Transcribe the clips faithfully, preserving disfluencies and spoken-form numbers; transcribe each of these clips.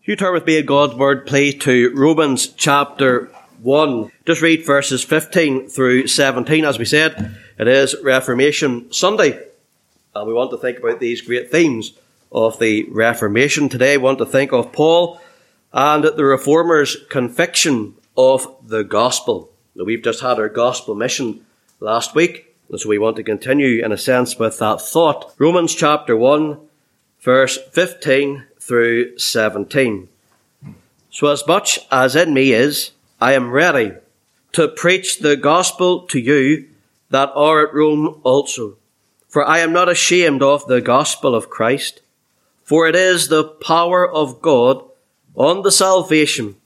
You turn with me in God's Word, please, to Romans chapter one. Just read verses fifteen through seventeen. As we said, it is Reformation Sunday, and we want to think about these great themes of the Reformation. Today, we want to think of Paul and the Reformers' conviction of the gospel. Now, we've just had our gospel mission last week, and so we want to continue, in a sense, with that thought. Romans chapter one, verse fifteen through seventeen. So as much as in me is, I am ready to preach the gospel to you that are at Rome also. For I am not ashamed of the gospel of Christ, for it is the power of God unto salvation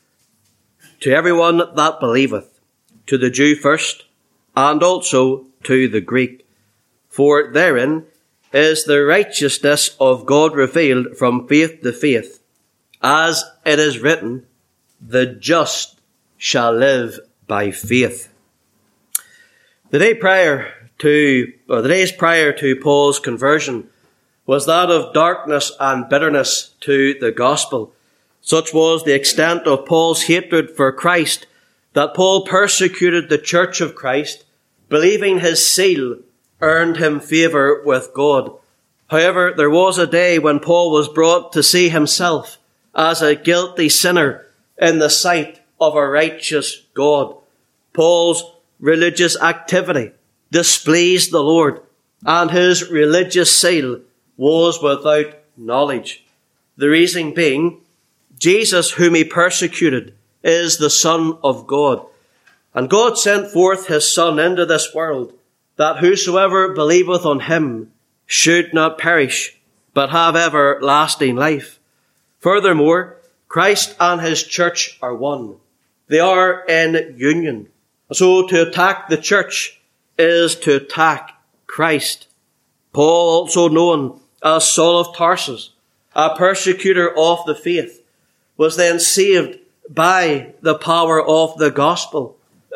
to everyone that believeth, to the Jew first, and also to the Greek. For therein is the righteousness of God revealed from faith to faith, as it is written, the just shall live by faith. The day prior to, or the days prior to Paul's conversion was that of darkness and bitterness to the gospel. Such was the extent of Paul's hatred for Christ that Paul persecuted the church of Christ, believing his seal earned him favour with God. However, there was a day when Paul was brought to see himself as a guilty sinner in the sight of a righteous God. Paul's religious activity displeased the Lord, and his religious seal was without knowledge. The reason being, Jesus, whom he persecuted, is the Son of God. And God sent forth his Son into this world, that whosoever believeth on him should not perish, but have everlasting life. Furthermore, Christ and his church are one. They are in union. So to attack the church is to attack Christ. Paul, also known as Saul of Tarsus, a persecutor of the faith, was then saved by the power of the gospel,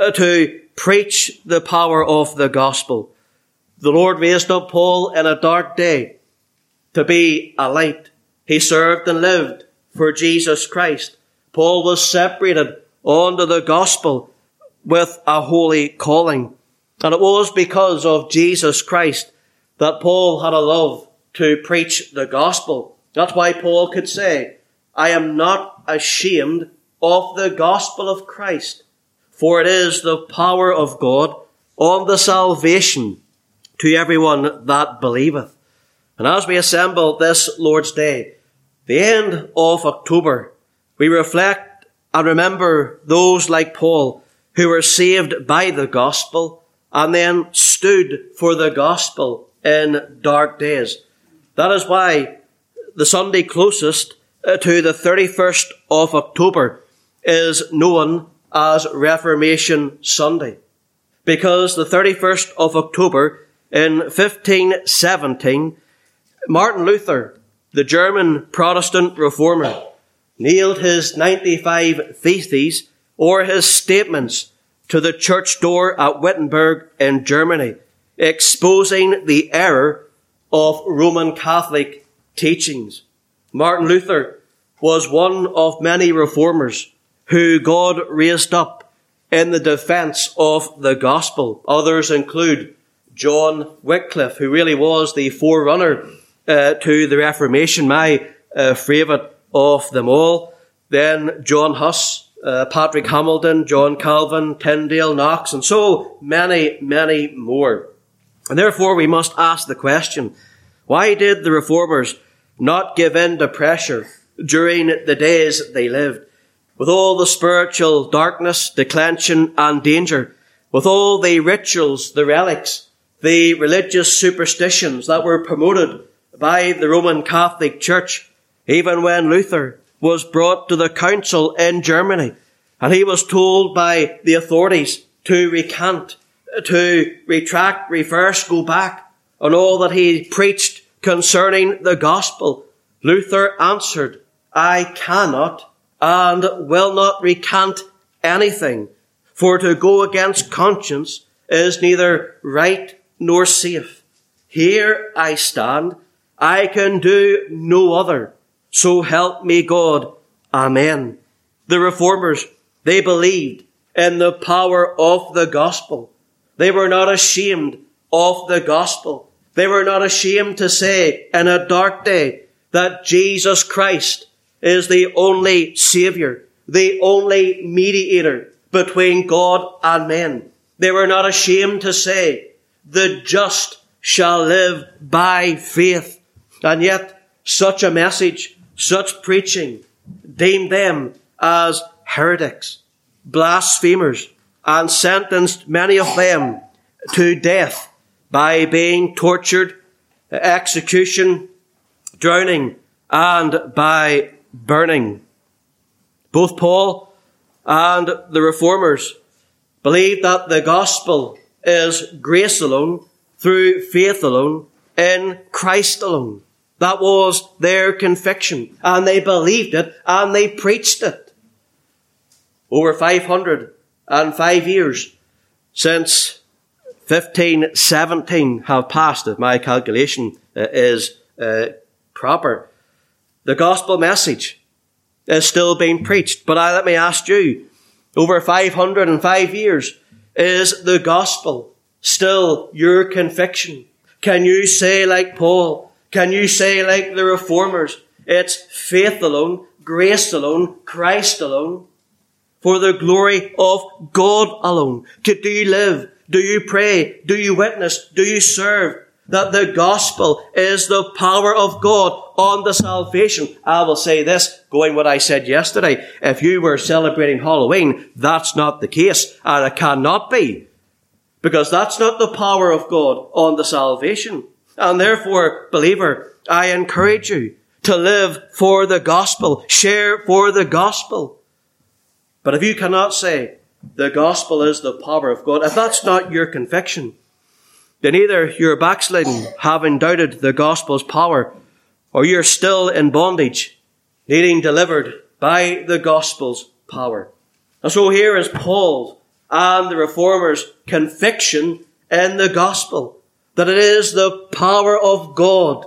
to preach the power of the gospel. The Lord raised up Paul in a dark day to be a light. He served and lived for Jesus Christ. Paul was separated unto the gospel with a holy calling. And it was because of Jesus Christ that Paul had a love to preach the gospel. That's why Paul could say, I am not ashamed of the gospel of Christ, for it is the power of God unto salvation to everyone that believeth. And as we assemble this Lord's Day, the end of October, we reflect and remember those like Paul who were saved by the gospel and then stood for the gospel in dark days. That is why the Sunday closest to the thirty-first of October is known as Reformation Sunday, because the thirty-first of October in fifteen seventeen, Martin Luther, the German Protestant reformer, nailed his ninety-five Theses, or his statements, to the church door at Wittenberg in Germany, exposing the error of Roman Catholic teachings. Martin Luther was one of many reformers who God raised up in the defence of the gospel. Others include John Wycliffe, who really was the forerunner uh, to the Reformation, my uh, favourite of them all. Then John Huss, uh, Patrick Hamilton, John Calvin, Tyndale, Knox, and so many, many more. And therefore we must ask the question, why did the Reformers not give in to pressure during the days they lived? With all the spiritual darkness, declension and danger, with all the rituals, the relics, the religious superstitions that were promoted by the Roman Catholic Church, even when Luther was brought to the council in Germany and he was told by the authorities to recant, to retract, reverse, go back on all that he preached concerning the gospel, Luther answered, I cannot and will not recant anything, for to go against conscience is neither right nor safe. Here I stand, I can do no other. So help me God. Amen. The Reformers, they believed in the power of the gospel. They were not ashamed of the gospel. They were not ashamed to say in a dark day that Jesus Christ is the only Saviour, the only mediator between God and men. They were not ashamed to say, the just shall live by faith. And yet, such a message, such preaching, deemed them as heretics, blasphemers, and sentenced many of them to death by being tortured, execution, drowning, and by burning. Both Paul and the Reformers believed that the gospel is grace alone, through faith alone, in Christ alone. That was their conviction, and they believed it, and they preached it. Over five hundred five years since fifteen seventeen have passed, if my calculation uh, is uh, proper. The gospel message is still being preached. But I, let me ask you, over five hundred five years, is the gospel still your conviction? Can you say like Paul? Can you say like the Reformers? It's faith alone, grace alone, Christ alone, for the glory of God alone. Do you live? Do you pray? Do you witness? Do you serve? That the gospel is the power of God on the salvation. I will say this, going what I said yesterday. If you were celebrating Halloween, that's not the case, and it cannot be, because that's not the power of God on the salvation. And therefore, believer, I encourage you to live for the gospel, share for the gospel. But if you cannot say the gospel is the power of God, if that's not your conviction, then either you're backsliding, having doubted the gospel's power, or you're still in bondage, needing delivered by the gospel's power. And so here is Paul and the Reformers' conviction in the gospel, that it is the power of God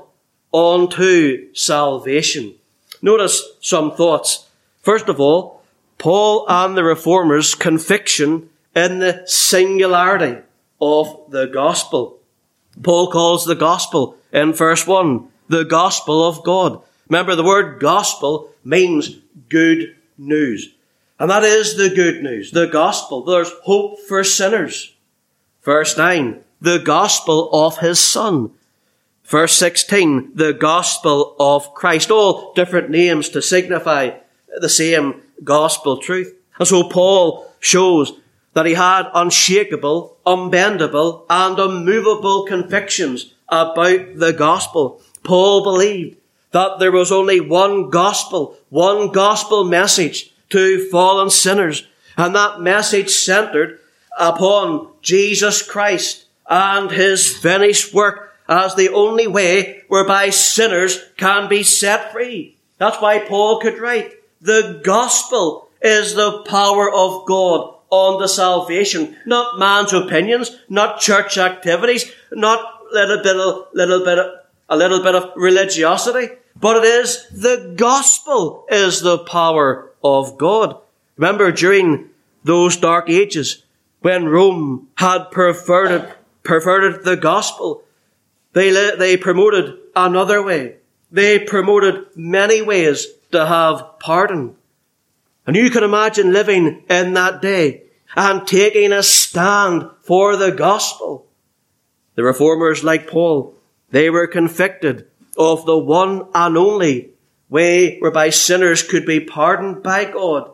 unto salvation. Notice some thoughts. First of all, Paul and the Reformers' conviction in the singularity of the gospel. Paul calls the gospel in verse one, the gospel of God. Remember, the word gospel means good news. And that is the good news, the gospel. There's hope for sinners. Verse nine, the gospel of his Son. Verse sixteen, the gospel of Christ. All different names to signify the same gospel truth. And so Paul shows that he had unshakable, unbendable, and unmovable convictions about the gospel. Paul believed that there was only one gospel, one gospel message to fallen sinners, and that message centered upon Jesus Christ and his finished work as the only way whereby sinners can be set free. That's why Paul could write, the gospel is the power of God on the salvation, not man's opinions, not church activities, not little bit of, little bit of, a little bit of religiosity, but it is the gospel is the power of God. Remember, during those dark ages, when Rome had perverted, perverted the gospel, they, they promoted another way. They promoted many ways to have pardon. And you can imagine living in that day and taking a stand for the gospel. The Reformers, like Paul, they were convicted of the one and only way whereby sinners could be pardoned by God.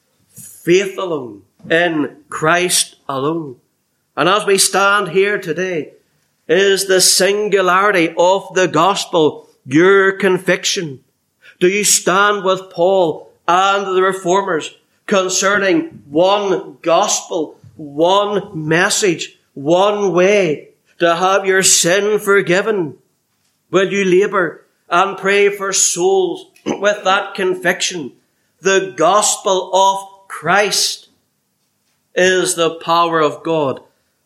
Faith alone, in Christ alone. And as we stand here today, is the singularity of the gospel your conviction? Do you stand with Paul and the Reformers concerning one gospel, one message, one way to have your sin forgiven? Will you labour and pray for souls with that conviction? The gospel of Christ is the power of God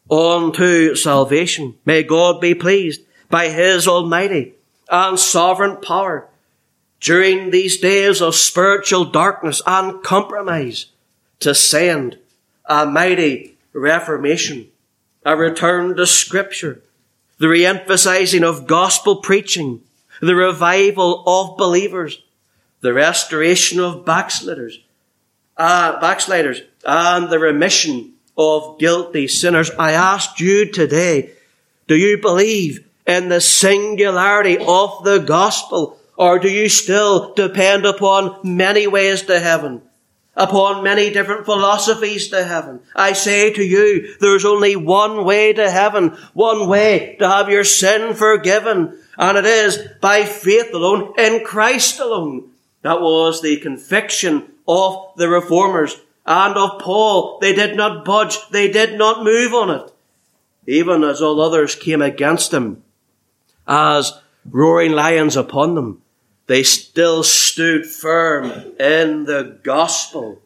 unto salvation. May God be pleased by his almighty and sovereign power during these days of spiritual darkness and compromise to send a mighty reformation, a return to Scripture, the re-emphasizing of gospel preaching, the revival of believers, the restoration of backsliders, uh, backsliders, and the remission of guilty sinners. I asked you today, do you believe in the singularity of the gospel, or do you still depend upon many ways to heaven, upon many different philosophies to heaven? I say to you, there's only one way to heaven, one way to have your sin forgiven, and it is by faith alone, in Christ alone. That was the conviction of the Reformers and of Paul. They did not budge, they did not move on it, even as all others came against him as roaring lions upon them. They still stood firm in the gospel.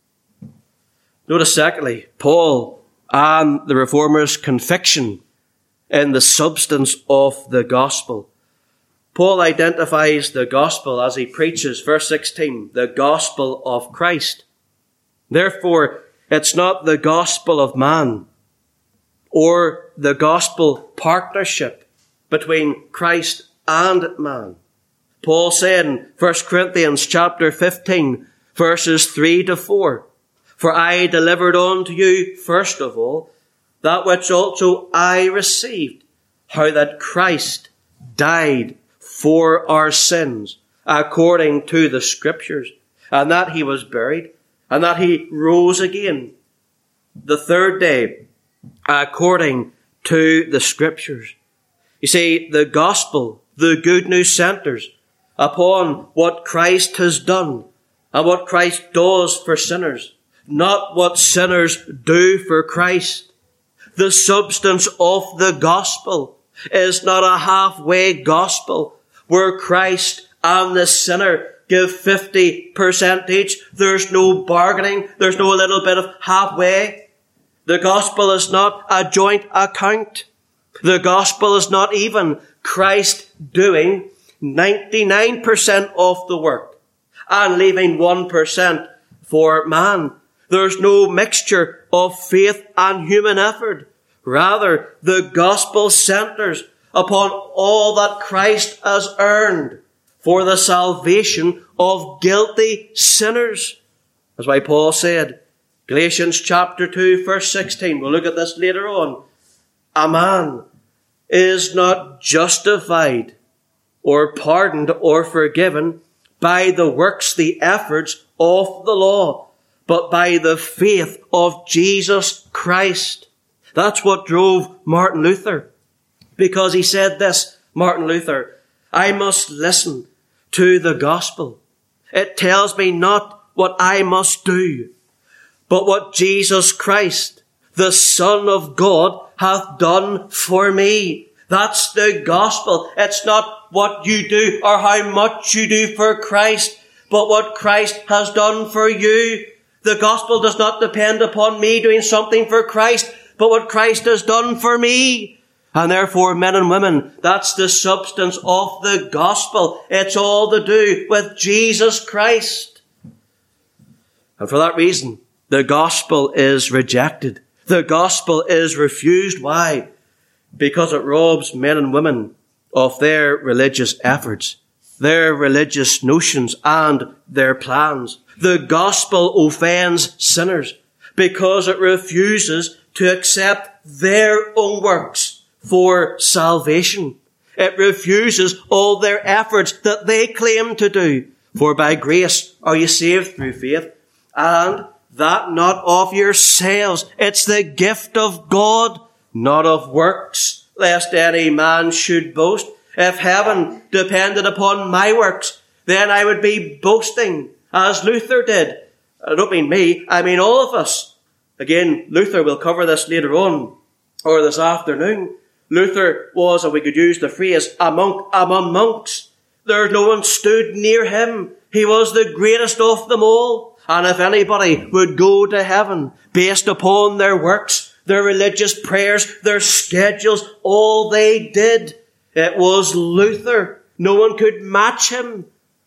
Notice secondly, Paul and the Reformers' conviction in the substance of the gospel. Paul identifies the gospel as he preaches, verse sixteen, the gospel of Christ. Therefore, it's not the gospel of man or the gospel partnership between Christ and man. Paul said in First Corinthians chapter fifteen, verses three to four, for I delivered unto you, first of all, that which also I received, how that Christ died for our sins, according to the Scriptures, and that he was buried, and that he rose again the third day, according to the Scriptures. You see, the gospel, the good news centers upon what Christ has done and what Christ does for sinners, not what sinners do for Christ. The substance of the gospel is not a halfway gospel where Christ and the sinner give fifty percent each. There's no bargaining. There's no little bit of halfway. The gospel is not a joint account. The gospel is not even Christ doing ninety-nine percent of the work and leaving one percent for man. There's no mixture of faith and human effort. Rather, the gospel centers upon all that Christ has earned for the salvation of guilty sinners. That's why Paul said, Galatians chapter two, verse sixteen, we'll look at this later on, a man is not justified or pardoned or forgiven by the works, the efforts of the law, but by the faith of Jesus Christ. That's what drove Martin Luther. Because he said this, Martin Luther, I must listen to the gospel. It tells me not what I must do, but what Jesus Christ, the Son of God, hath done for me. That's the gospel. It's not what you do or how much you do for Christ, but what Christ has done for you. The gospel does not depend upon me doing something for Christ, but what Christ has done for me. And therefore, men and women, that's the substance of the gospel. It's all to do with Jesus Christ. And for that reason, the gospel is rejected. The gospel is refused. Why? Because it robs men and women of their religious efforts, their religious notions, and their plans. The gospel offends sinners because it refuses to accept their own works for salvation. It refuses all their efforts that they claim to do. For by grace are you saved through faith, and that not of yourselves. It's the gift of God, not of works, lest any man should boast. If heaven depended upon my works, then I would be boasting, as Luther did. I don't mean me, I mean all of us. Again, Luther will cover this later on, or this afternoon. Luther was, and we could use the phrase, a monk among monks. There no one stood near him. He was the greatest of them all. And if anybody would go to heaven based upon their works, their religious prayers, their schedules, all they did, it was Luther. No one could match him.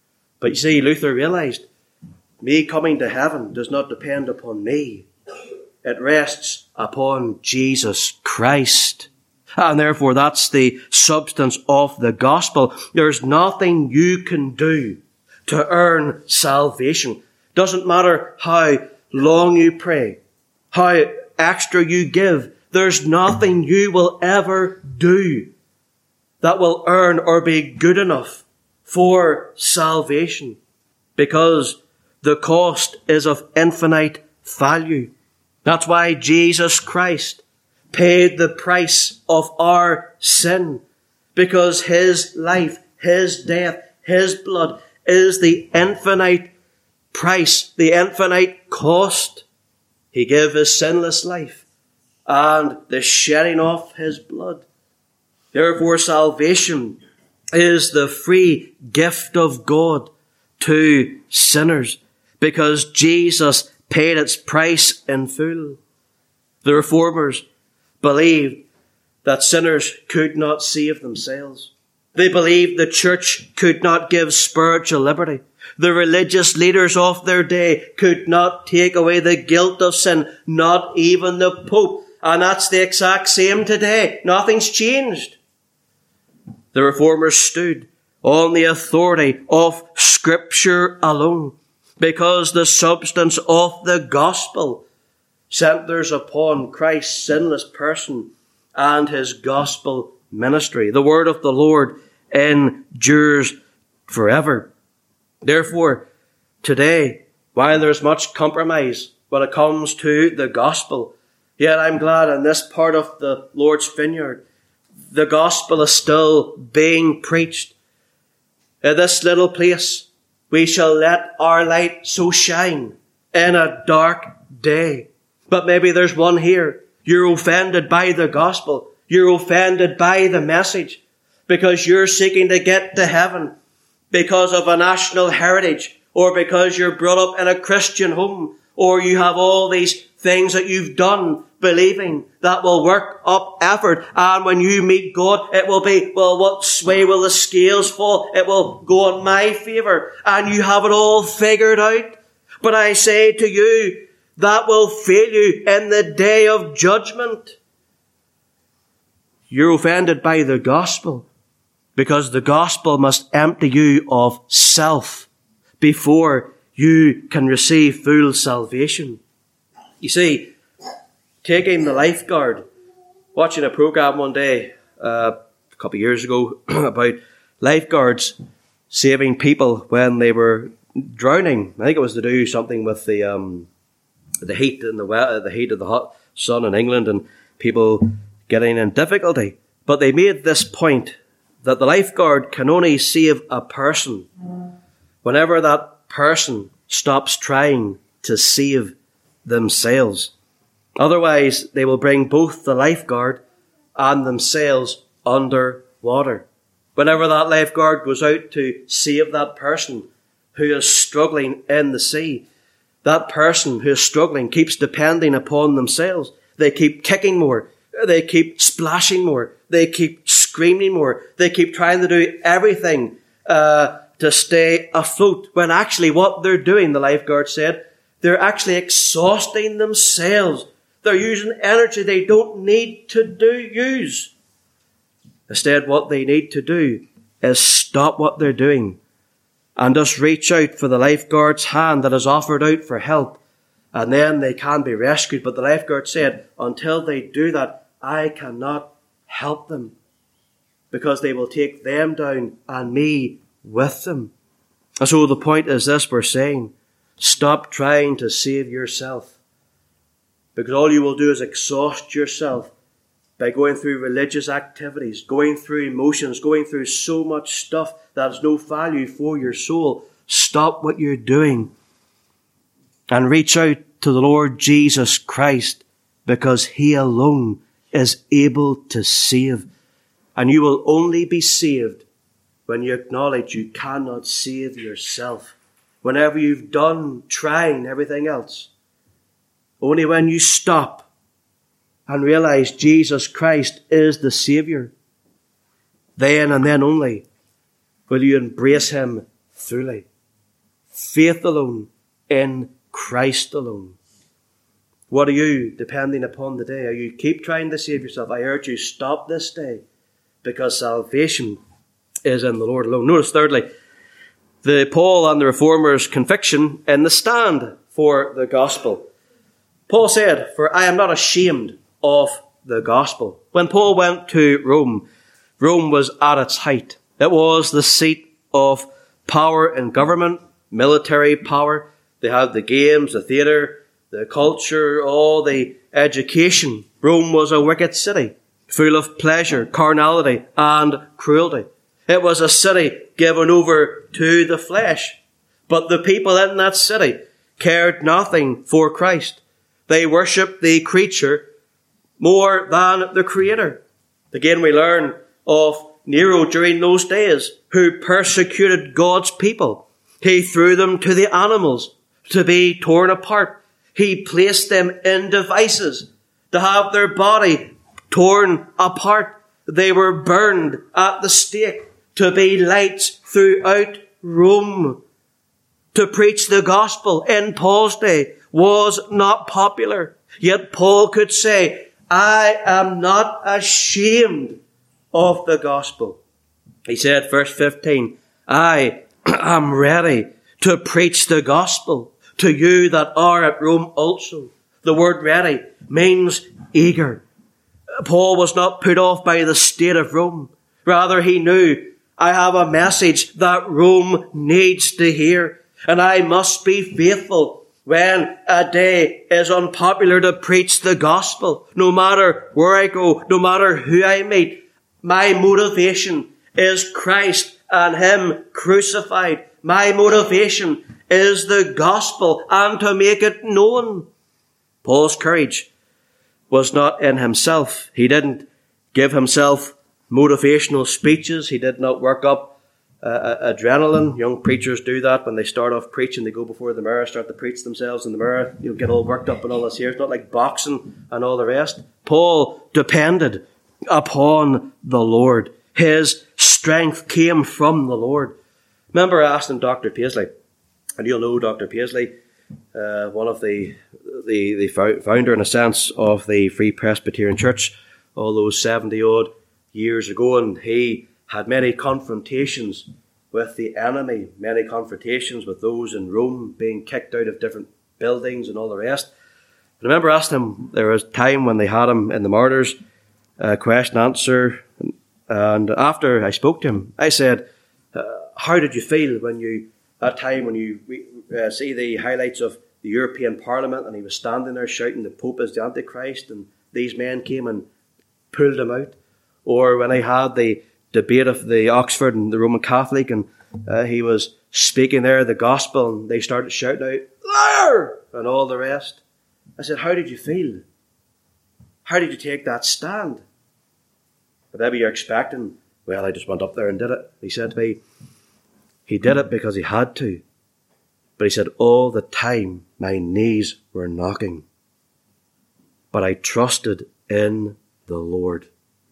But you see, Luther realized, me coming to heaven does not depend upon me. It rests upon Jesus Christ. And therefore, that's the substance of the gospel. There's nothing you can do to earn salvation. Doesn't matter how long you pray, how extra you give. There's nothing you will ever do that will earn or be good enough for salvation, because the cost is of infinite value. That's why Jesus Christ paid the price of our sin, because his life, his death, his blood is the infinite price, the infinite cost. He gave his sinless life and the shedding of his blood. Therefore, salvation is the free gift of God to sinners, because Jesus paid its price in full. The Reformers believed that sinners could not save themselves. They believed the church could not give spiritual liberty. The religious leaders of their day could not take away the guilt of sin, not even the Pope. And that's the exact same today. Nothing's changed. The Reformers stood on the authority of Scripture alone, because the substance of the gospel centers upon Christ's sinless person and his gospel ministry. The word of the Lord endures forever. Therefore, today, while there's much compromise when it comes to the gospel, yet I'm glad in this part of the Lord's vineyard, the gospel is still being preached. In this little place, we shall let our light so shine in a dark day. But maybe there's one here. You're offended by the gospel. You're offended by the message because you're seeking to get to heaven because of a national heritage, or because you're brought up in a Christian home, or you have all these things that you've done believing that will work up effort. And when you meet God, it will be, well, what way will the scales fall? It will go in my favour. And you have it all figured out. But I say to you, that will fail you in the day of judgment. You're offended by the gospel because the gospel must empty you of self before you can receive full salvation. You see, taking the lifeguard, watching a program one day, uh, a couple of years ago, about lifeguards saving people when they were drowning. I think it was to do something with the um, the heat and the we- the heat of the hot sun in England and people getting in difficulty. But they made this point that the lifeguard can only save a person whenever that person stops trying to save themselves. Otherwise, they will bring both the lifeguard and themselves under water. Whenever that lifeguard goes out to save that person who is struggling in the sea, that person who is struggling keeps depending upon themselves. They keep kicking more. They keep splashing more. They keep screaming more. They keep trying to do everything uh, to stay afloat, when actually what they're doing, the lifeguard said, they're actually exhausting themselves. They're using energy they don't need to do use. Instead, what they need to do is stop what they're doing and just reach out for the lifeguard's hand that is offered out for help. And then they can be rescued. But the lifeguard said, until they do that, I cannot help them, because they will take them down and me with them. And so the point is this, we're saying, stop trying to save yourself, because all you will do is exhaust yourself by going through religious activities, going through emotions, going through so much stuff that has no value for your soul. Stop what you're doing and reach out to the Lord Jesus Christ, because he alone is able to save. And you will only be saved when you acknowledge you cannot save yourself. Whenever you've done trying everything else, only when you stop and realize Jesus Christ is the Saviour, then and then only will you embrace him fully. faith alone, in Christ alone. What are you depending upon today? Are you keep trying to save yourself? I urge you, stop this day, because salvation is in the Lord alone. Notice thirdly, the Paul and the Reformers' conviction in the stand for the gospel. Paul said, "For I am not ashamed of the gospel." When Paul went to Rome, Rome was at its height. It was the seat of power in government, military power. They had the games, the theatre, the culture, all the education. Rome was a wicked city, full of pleasure, carnality, and cruelty. It was a city given over to the flesh. But the people in that city cared nothing for Christ. They worshipped the creature more than the Creator. Again, we learn of Nero during those days, who persecuted God's people. He threw them to the animals to be torn apart. He placed them in devices to have their body torn apart. They were burned at the stake to be lights throughout Rome. To preach the gospel in Paul's day was not popular. Yet Paul could say, "I am not ashamed of the gospel." He said, verse fifteen, "I am ready to preach the gospel to you that are at Rome also." The word ready means eager. Paul was not put off by the state of Rome. Rather, he knew, I have a message that Rome needs to hear, and I must be faithful when a day is unpopular to preach the gospel. No matter where I go, no matter who I meet, my motivation is Christ and Him crucified. My motivation is the gospel and to make it known. Paul's courage was not in himself. He didn't give himself motivational speeches. He did not work up uh, adrenaline. Young preachers do that when they start off preaching. They go before the mirror, start to preach themselves in the mirror. You'll get all worked up and all this here. It's not like boxing and all the rest. Paul depended upon the Lord. His strength came from the Lord. Remember I asked him Doctor Paisley, and you'll know Doctor Paisley, uh, one of the, the the founder, in a sense, of the Free Presbyterian Church all those seventy odd years ago, and he had many confrontations with the enemy, many confrontations with those in Rome, being kicked out of different buildings and all the rest. I remember asking him, there was a time when they had him in the Martyrs, uh, question answer, and after I spoke to him, I said, uh, how did you feel when you, that time when you uh, see the highlights of the European Parliament, and he was standing there shouting the Pope is the Antichrist, and these men came and pulled him out? Or when I had the debate of the Oxford and the Roman Catholic, and uh, he was speaking there the gospel, and they started shouting out, "Liar!" and all the rest. I said, how did you feel? How did you take that stand? But maybe you're expecting, well, I just went up there and did it. He said to me, he did it because he had to. But he said, all the time my knees were knocking. But I trusted in the Lord.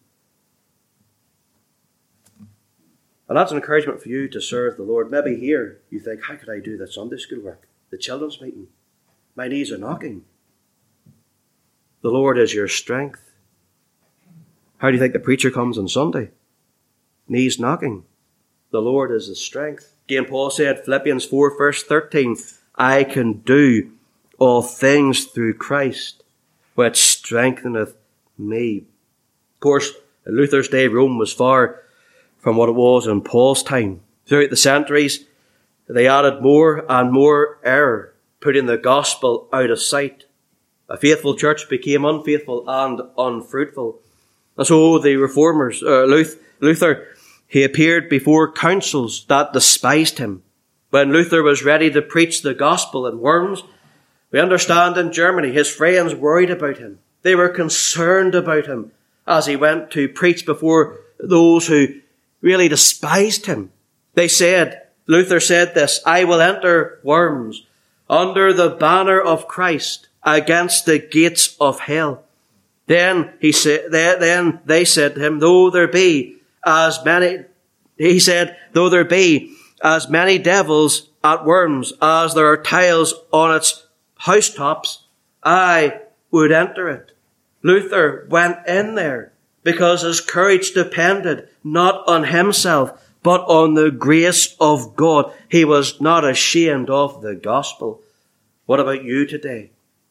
And that's an encouragement for you to serve the Lord. Maybe here you think, how could I do the Sunday school work, the children's meeting? My knees are knocking. The Lord is your strength. How do you think the preacher comes on Sunday? Knees knocking. The Lord is the strength. Again, Paul said, Philippians four, verse thirteen, I can do all things through Christ, which strengtheneth me. Of course, in Luther's day, Rome was far from what it was in Paul's time. Throughout the centuries, they added more and more error, putting the gospel out of sight. A faithful church became unfaithful and unfruitful. And so the reformers, uh, Luther, he appeared before councils that despised him. When Luther was ready to preach the gospel in Worms, we understand in Germany, his friends worried about him. They were concerned about him as he went to preach before those who really despised him. They said, Luther said this, I will enter Worms under the banner of Christ against the gates of hell. Then he said, then they said to him, though there be as many, he said, though there be as many devils at worms as there are tiles on its housetops, I would enter it. Luther went in there because his courage depended not on himself, but on the grace of God. He was not ashamed of the gospel. What about you today?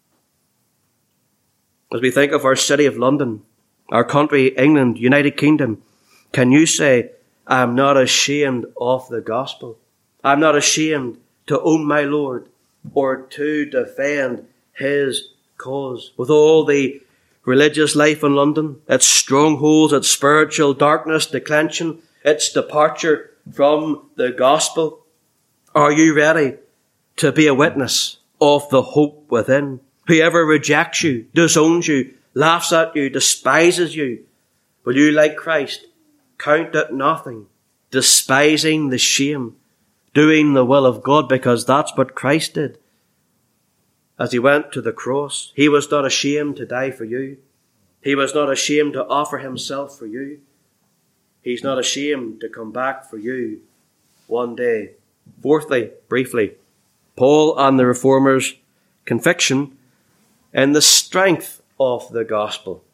As we think of our city of London, our country, England, United Kingdom, can you say, I'm not ashamed of the gospel? I'm not ashamed to own my Lord or to defend his cause. With all the religious life in London, its strongholds, its spiritual darkness, declension, its departure from the gospel, are you ready to be a witness of the hope within? Whoever rejects you, disowns you, laughs at you, despises you, will you, like Christ, count it nothing, despising the shame, doing the will of God, because that's what Christ did. As he went to the cross, he was not ashamed to die for you. He was not ashamed to offer himself for you. He's not ashamed to come back for you one day. Fourthly, briefly, Paul and the Reformers' conviction in the strength of the gospel.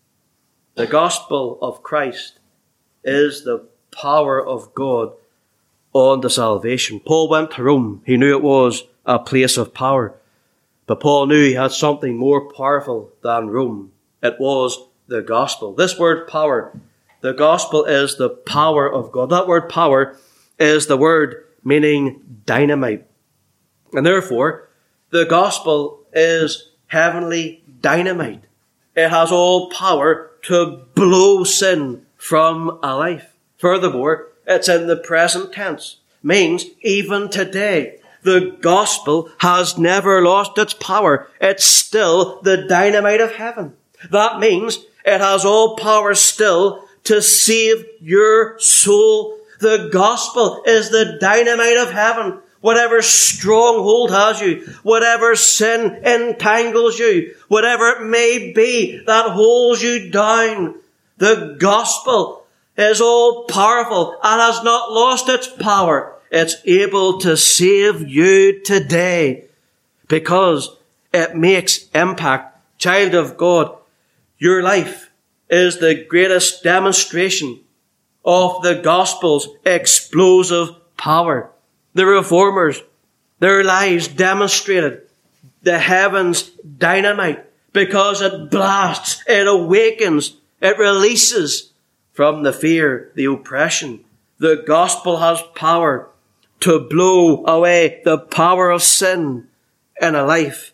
The gospel of Christ is the power of God unto salvation. Paul went to Rome. He knew it was a place of power. But Paul knew he had something more powerful than Rome. It was the gospel. This word power, the gospel is the power of God. That word power is the word meaning dynamite. And therefore, the gospel is heavenly dynamite. It has all power to blow sin from a life. Furthermore, it's in the present tense. Means even today, the gospel has never lost its power. It's still the dynamite of heaven. That means it has all power still to save your soul. The gospel is the dynamite of heaven. Whatever stronghold has you, whatever sin entangles you, whatever it may be that holds you down, the gospel is all powerful and has not lost its power. It's able to save you today because it makes impact. Child of God, your life is the greatest demonstration of the gospel's explosive power. The Reformers, their lives demonstrated the heavens dynamite because it blasts, it awakens, it releases from the fear, the oppression. The gospel has power to blow away the power of sin in a life.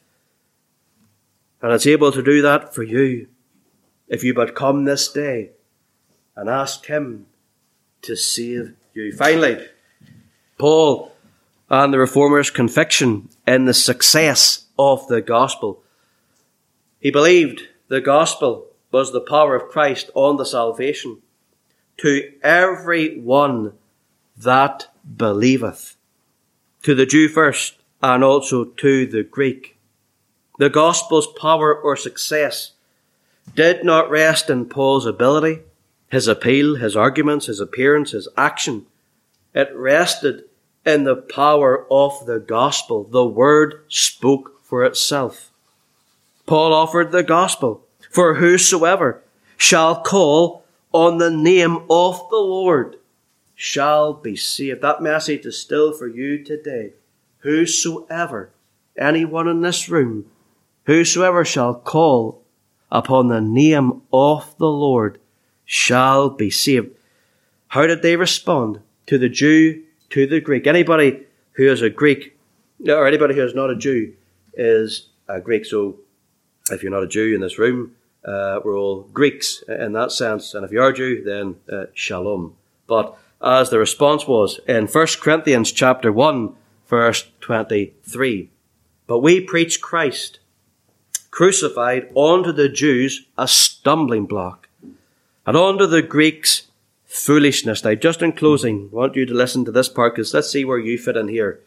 And it's able to do that for you if you but come this day and ask him to save you. Finally, Paul and the Reformers' conviction in the success of the gospel. He believed the gospel was the power of Christ unto salvation to every one that believeth, to the Jew first and also to the Greek. The gospel's power or success did not rest in Paul's ability, his appeal, his arguments, his appearance, his action. It rested in the power of the gospel. The word spoke for itself. Paul offered the gospel. For whosoever shall call on the name of the Lord shall be saved. That message is still for you today. Whosoever, anyone in this room, whosoever shall call upon the name of the Lord shall be saved. How did they respond? To the Jew, to the Greek. Anybody who is a Greek, or anybody who is not a Jew, is a Greek. So if you're not a Jew in this room, uh, we're all Greeks in that sense. And if you are a Jew, then uh, shalom. But as the response was in First Corinthians chapter one, verse twenty-three, but we preach Christ crucified, unto the Jews a stumbling block, and unto the Greeks foolishness. Now, just in closing, I want you to listen to this part, because let's see where you fit in here.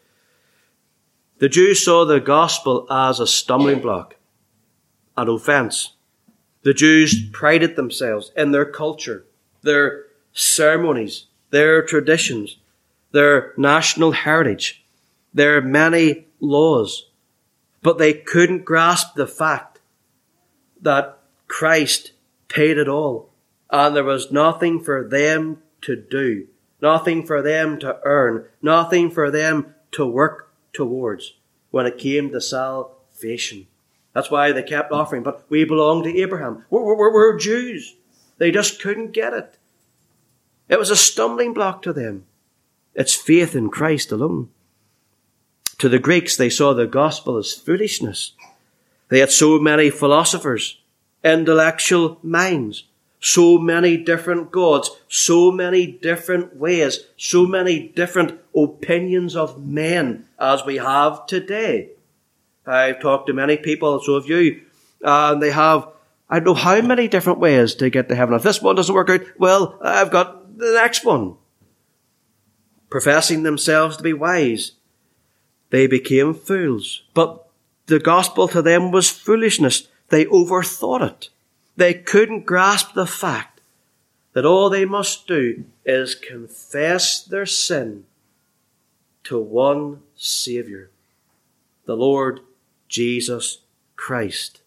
The Jews saw the gospel as a stumbling block, an offence. The Jews prided themselves in their culture, their ceremonies, their traditions, their national heritage. There are many laws, but they couldn't grasp the fact that Christ paid it all, and there was nothing for them to do, nothing for them to earn, nothing for them to work towards when it came to salvation. That's why they kept offering, but we belong to Abraham. We're, we're, we're Jews. They just couldn't get it. It was a stumbling block to them. It's faith in Christ alone. To the Greeks, they saw the gospel as foolishness. They had so many philosophers, intellectual minds, so many different gods, so many different ways, so many different opinions of men as we have today. I've talked to many people, so have you, and they have, I don't know how many different ways to get to heaven. If this one doesn't work out, well, I've got the next one. Professing themselves to be wise, they became fools. But the gospel to them was foolishness. They overthought it. They couldn't grasp the fact that all they must do is confess their sin to one Saviour, the Lord Jesus Christ.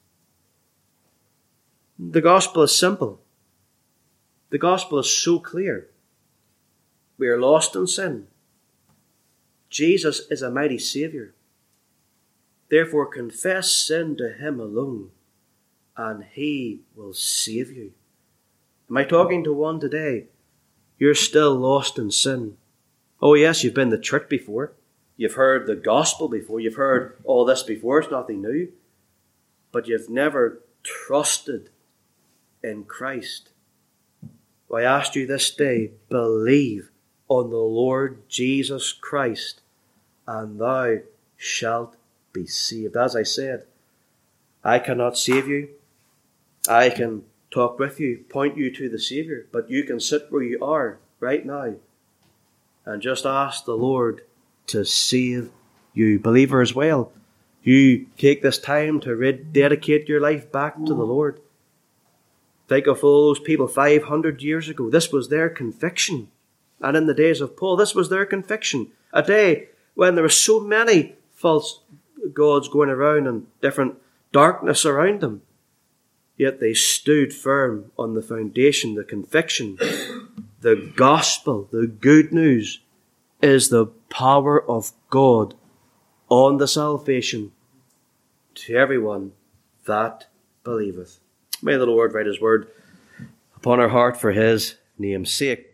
The gospel is simple. The gospel is so clear. We are lost in sin. Jesus is a mighty Saviour. Therefore, confess sin to Him alone, and He will save you. Am I talking to one today? You're still lost in sin. Oh yes, you've been to church before. You've heard the gospel before. You've heard all this before. It's nothing new. But you've never trusted in Christ. I ask you this day, believe on the Lord Jesus Christ, and thou shalt be saved. As I said, I cannot save you. I can talk with you, point you to the Saviour, but you can sit where you are right now and just ask the Lord to save you. Believer as well, you take this time to rededicate your life back to the Lord. Think of all those people five hundred years ago. This was their conviction. And in the days of Paul, this was their conviction. A day when there were so many false gods going around and different darkness around them. Yet they stood firm on the foundation, the conviction. The gospel, the good news, is the power of God on the salvation to everyone that believeth. May the Lord write His word upon our heart for His name's sake.